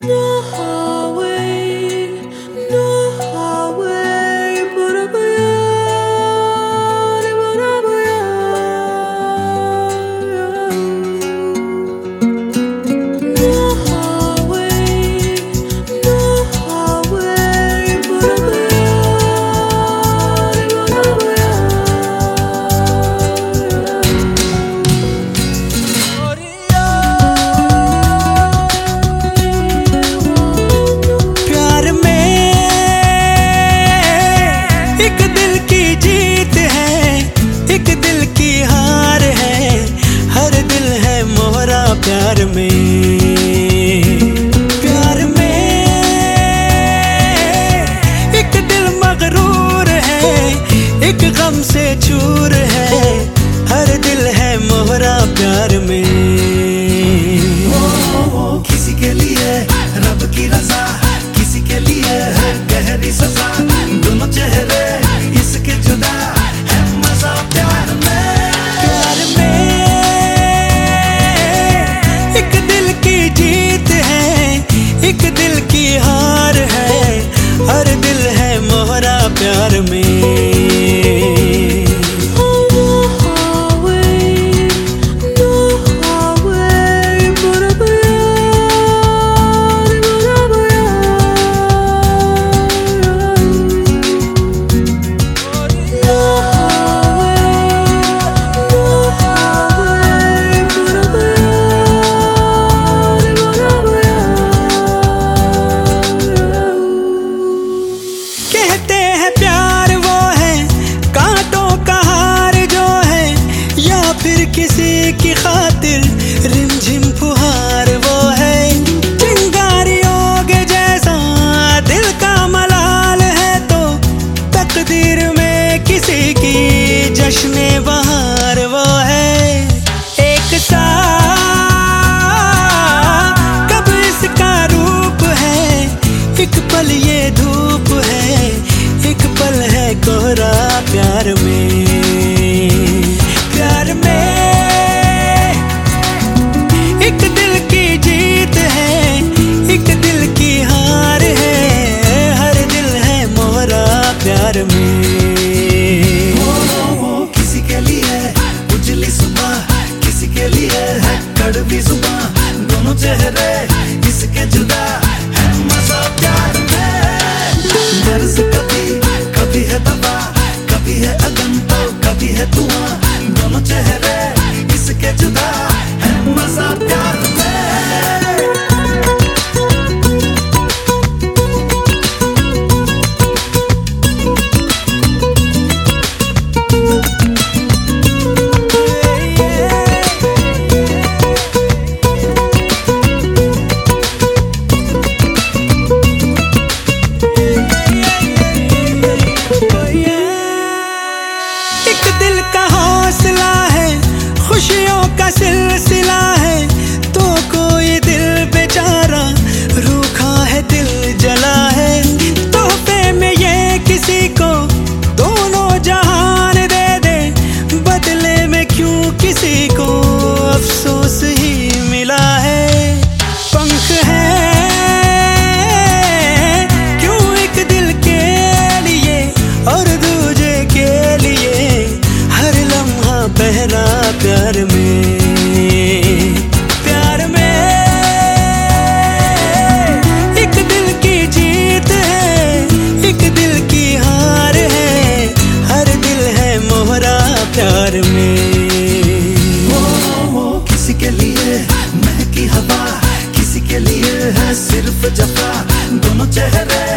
No highway, no highway, no highway, no highway, प्यार में एक दिल की जीत है, एक दिल की हार है, हर दिल है मोहरा प्यार में। प्यार में एक दिल मगरूर है, एक गम से चूर है, हर दिल है मोहरा प्यार में। किसी के लिए रब की रजा, किसी के लिए है गहरी सजा, दोनों चेहरे इसके जुदा है मजा प्यार में। प्यार में एक दिल की जीत है, एक दिल की हार है, हर दिल है मोहरा प्यार में। कहते हैं प्यार वो है कांटों का हार जो है, या फिर किसी की खातिर रिमझिम फुहार वो है। चिंगारियों के जैसा दिल का मलाल है, तो तकदीर में किसी की जश्न बहार वो है। एक सा कब इसका रूप है, एक पल ये धूप है, एक पल है कोहरा प्यार में। प्यार में एक दिल की जीत है, एक दिल की हार है, हर दिल है मोहरा प्यार में। किसी के लिए उजली सुबह, किसी के लिए है कड़वी जुबान, दोनों चेहरे इसके जुदा है मजा प्यार में। दर्द कभी है दवा, कभी है अगन तो कभी है धुआं, दोनों चेहरे इसके जुदा है मजा प्यार में। एक दिल का हौसला है, खुशियों का सिलसिला है, तो कोई दिल बेचारा रूखा है, दिल जला है। तोहफे में ये किसी को दोनों जहान दे दे, बदले में क्यों किसी को अफसोस ही मिला है। पंख है क्यों एक दिल के लिए और दूजे के लिए, हर लम्हा पहला प्यार में। प्यार में एक दिल की जीत है, एक दिल की हार है, हर दिल है मोहरा प्यार में। किसी के लिए महकी हवा, किसी के लिए है सिर्फ जफा, दोनों चेहरे